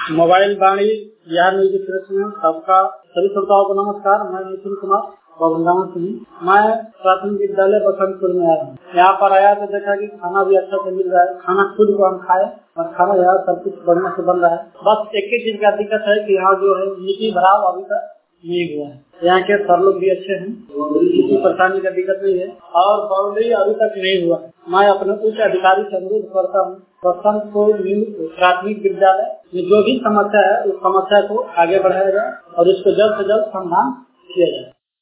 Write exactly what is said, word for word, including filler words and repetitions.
Mobile Vaani Bihar music press में सबका सभी श्रोताओं को नमस्कार। मैं नितिन कुमार बबंगाव सिंह। मैं प्राथमिक विद्यालय बसंतपुर में आया हूँ। यहाँ पर आया तो देखा कि खाना भी अच्छा से मिल रहा है। खाना खुद को हम खाए और खाना यहाँ सब कुछ बढ़िया से बन रहा है। बस एक ही चीज का दिक्कत है कि यहाँ जो है नीति भराव अभी तक नहीं हुआ है। यहाँ के सर लोग भी अच्छे हैं, किसी परेशानी का दिक्कत नहीं है और बाउंड्री अभी तक नहीं हुआ है। मैं अपने उच्च अधिकारी से अनुरोध करता हूँ बसंतपुर प्राथमिक विद्यालय में जो भी समस्या है उस समस्या को आगे बढ़ाया जाए और इसको जल्द से जल्द समाधान किया जाए।